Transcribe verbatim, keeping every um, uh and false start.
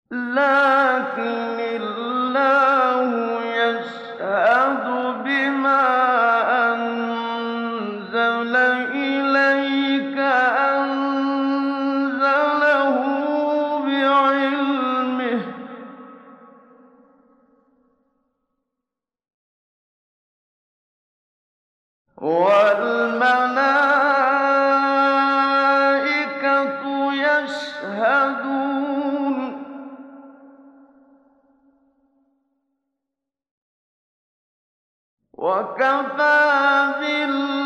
لكن الله يشهد بما أنزل إليك أنزله بعلمه وَالْمَلَائِكَةُ يَشْهَدُونَ ۚ وَكَفَىٰ بِاللَّهِ